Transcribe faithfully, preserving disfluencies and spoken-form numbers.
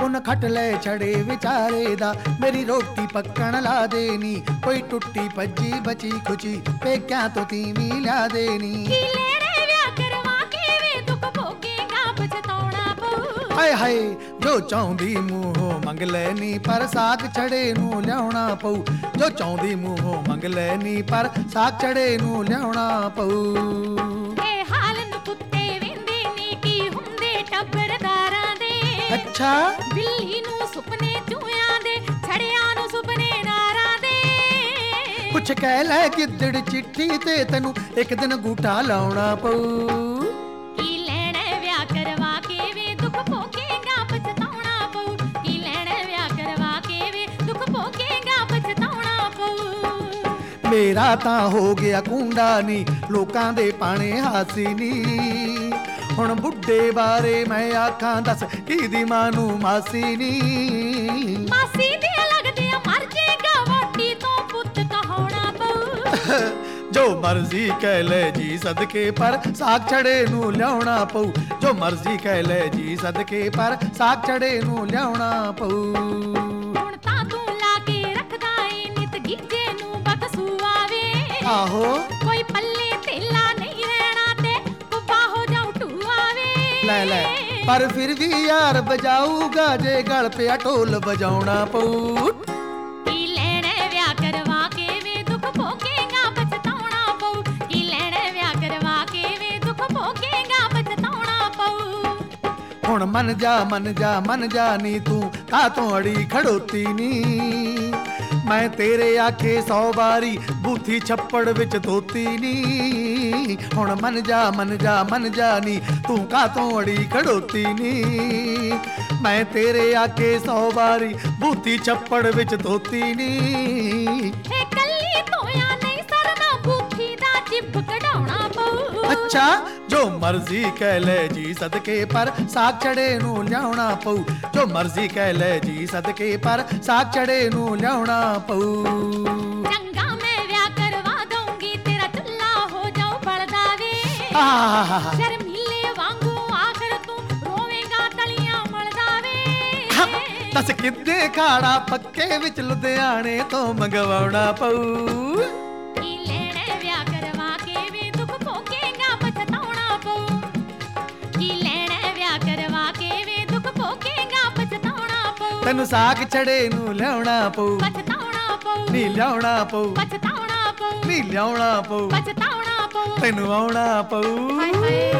ਪੁੰਨ ਖੱਟ ਲੈ ਛੜੇ ਵਿਚਾਰੇ ਦਾ ਮੇਰੀ ਰੋਟੀ ਪੱਕਣ ਲਾ ਦੇਨੀ ਕੋਈ ਟੁੱਟੀ ਭੱਜੀ ਬਚੀ ਖੁਚੀ ਪੇਕਿਆਂ ਤੋਂ ਤੀਵੀਂ ਲਿਆ ਦੇਨੀ ਕੀ ਲੈਣੇ ਵਿਆਹ ਕਰਵਾ ਕੇ ਵੇ ਦੁੱਖ ਭੋਗੇਗਾ ਪਛਤਾਉਣਾ ਪਊ ਹਾਏ ਹਾਏ ਜੋ ਚਾਹੁੰਦੀ ਮੂੰਹੋਂ ਮੰਗ ਲੈਨੀ ਪਰ ਸਾਗ ਛੜੇ ਨੂੰ ਲਿਆਉਣਾ ਪਊ ਜੋ ਚਾਹੁੰਦੀ ਮੂੰਹੋਂ ਮੰਗ ਲੈਨੀ ਪਰ ਸਾਗ ਛੜੇ ਨੂੰ ਲਿਆਉਣਾ ਪਊ ਇਹ ਹਾਲ ਨੂੰ ਕੁੱਤੇ ਵੇਂਦੇ ਨੇ ਕੀ ਹੁੰਦੇ ਟੱਬਰਦਾਰਾਂ ਦੇ ਅੱਛਾ ਬਿੱਲੀ ਨੂੰ ਸੁਪਨੇ ਚੂਹਿਆਂ ਦੇ ਛੜਿਆਂ ਨੂੰ ਸੁਪਨੇ ਨਾਰਾਂ ਦੇ ਕੁਛ ਕਹਿ ਲੈ ਗਿੱਦੜ ਚਿੱਠੀ ਤੇ ਤੈਨੂੰ ਇੱਕ ਦਿਨ ਗੂਠਾ ਲਾਉਣਾ ਪਊ ਕੀ ਲੈਣਾ ਵਿਆਹ ਕਰਵਾ ਕੇ ਵੇ ਦੁੱਖ ਭੋਗੇਗਾ ਪਛਤਾਉਣਾ ਪਊ ਕੀ ਲੈਣਾ ਵਿਆਹ ਕਰਵਾ ਕੇ ਵੇ ਦੁੱਖ ਭੋਗੇਗਾ ਪਛਤਾਉਣਾ ਪਊ ਮੇਰਾ ਤਾਂ ਹੋ ਗਿਆ ਕੁੰਡਾ ਨੀ ਲੋਕਾਂ ਦੇ ਪਾਣੇ ਹਾਸੀ ਨੀ ਹੁਣ ਬੁੱਢੇ ਬਾਰੇ ਮੈਂ ਆਖਾਂ ਦੱਸ ਕਿਹਦੀ ਮਾਂ ਨੂੰ ਮਾਸੀ ਨੀ ਮਾਸੀ ਦੇ ਲੱਗਦੇ ਆ ਮਰ ਜੇਗਾ ਵੋਟੀ ਤੋਂ ਪੁੱਤ ਕਹਾਉਣਾ ਪਊ ਜੋ ਮਰਜ਼ੀ ਕਹਿ ਲੈ ਜੀ ਸਦਕੇ ਪਰ ਸਾਗ ਛੜੇ ਨੂੰ ਲਿਆਉਣਾ ਪਊ ਜੋ ਮਰਜ਼ੀ ਕਹਿ ਲੈ ਜੀ ਸਦਕੇ ਪਰ ਸਾਗ ਛੜੇ ਨੂੰ ਲਿਆਉਣਾ ਪਊ ਹੁਣ ਤਾਂ ਤੂੰ ਲਾ ਕੇ ਰੱਖਦਾ ਏ ਨਿਤ ਗੀਜੇ ਨੂੰ ਬਕਸੂ ਆਵੇ ਆਹੋ ਕੋਈ ਪੱਲੇ ਤੇਲਾ ਨਹੀਂ ਰਹਿਣਾ ਤੇ ਕੁੱਬਾ ਹੋ ਜਾਊ ਟੂਆਵੇ ਲੈ ਲੈ ਪਰ ਫਿਰ ਵੀ ਯਾਰ ਬਜਾਊਗਾ ਜੇ ਗਲ ਪਿਆ ਢੋਲ ਵਜਾਉਣਾ ਪਊ ਕੀ ਲੈਣਾ ਵਿਆਹ ਕਰਵਾ ਕੇ ਵੇ ਦੁੱਖ ਭੋਗੇਗਾ ਪਛਤਾਉਣਾ ਪਊ ਕੀ ਲੈਣਾ ਵਿਆਹ ਕਰਵਾ ਕੇ ਵੇ ਦੁੱਖ ਭੋਗੇਗਾ ਪਛਤਾਉਣਾ ਪਊ ਹੁਣ ਮਨ ਜਾ ਮਨ ਜਾ ਮਨ ਜਾ ਨੀ ਤੂੰ ਕਾਤੋਂ ਅੜੀ ਖੜੋਤੀ ਨੀ ਮੈਂ ਤੇਰੇ ਆਖੇ ਸੌ ਵਾਰੀ ਬੂਥੀ ਛੱਪੜ ਵਿੱਚ ਧੋਤੀ ਨੀ ਹੁਣ ਮਨ ਜਾ ਮਨ ਜਾ ਮਨ ਜਾ ਨੀ ਤੂੰ ਕਾਤੋਂ ਅੜੀ ਖੜੋਤੀ ਨੀ ਮੈਂ ਤੇਰੇ ਆਖੇ ਸੌ ਵਾਰੀ ਬੂਥੀ ਛੱਪੜ ਵਿੱਚ ਧੋਤੀ ਨੀ ਇਹ ਕੱਲੀ ਧੋਇਆ ਨਹੀਂ ਸਰਨਾ ਬੂਥੀ ਦਾ ਜਿੱਬ ਕਢਾਉਣਾ ਪਊ ਅੱਛਾ ਜੋ ਮਰਜ਼ੀ ਕਹਿ ਲੈ ਜੀ ਸਦਕੇ ਪਰ ਸਾਗ ਛੜੇ ਨੂੰ ਲਿਆਉਣਾ ਪਊ ਜੋ ਮਰਜ਼ੀ ਕਹਿ ਲੈ ਜੀ ਸਦਕੇ ਪਰ ਸਾਗ ਛੜੇ ਨੂੰ ਲਿਆਉਣਾ ਪਊ ਚੰਗਾ ਮੈਂ ਵਿਆਹ ਕਰਵਾ ਦਊਂਗੀ ਤੇਰਾ ਚੁੱਲ੍ਹਾ ਹੋ ਜਾਊ ਬਲਦਾ ਵੇ ਆਹ ਸ਼ਰਮੀਲੇ ਵਾਂਗੂ ਆਖਰ ਤੂੰ ਰੋਵੇਂਗਾ ਤਲੀਆਂ ਮਲਦਾ ਵੇ ਦੱਸ ਕਿੱਦੇ ਖਾੜਾ ਪੱਕੇ ਵਿੱਚ ਲੁਧਿਆਣੇ ਤੋਂ ਮੰਗਵਾਉਣਾ ਪਊ ਕੀ ਲੈਣਾ ਵਿਆਹ ਕਰਵਾ ਕੇ ਵੇ ਦੁੱਖ ਭੋਗੇਗਾ ਪਛਤਾਉਣਾ ਪਊ ਕੀ ਲੈਣਾ ਵਿਆਹ ਕਰਵਾ ਕੇ ਵੇ ਦੁੱਖ ਭੋਗੇਗਾ ਪਛਤਾਉਣਾ ਪਊ ਤੈਨੂੰ ਸਾਗ ਛੜੇ ਨੂੰ ਲਿਆਉਣਾ ਪਊ ਪਛਤਾਉਣਾ ਪਊ ਨੀ ਲਿਆਉਣਾ ਪਊ ਪਛਤਾਉਣਾ ਪਊ ਨੀ ਲਿਆਉਣਾ ਪਊ ਪਛਤਾਉਣਾ ਪਊ ਤੈਨੂੰ ਆਉਣਾ ਪਊ ਹਾਏ ਹਾਏ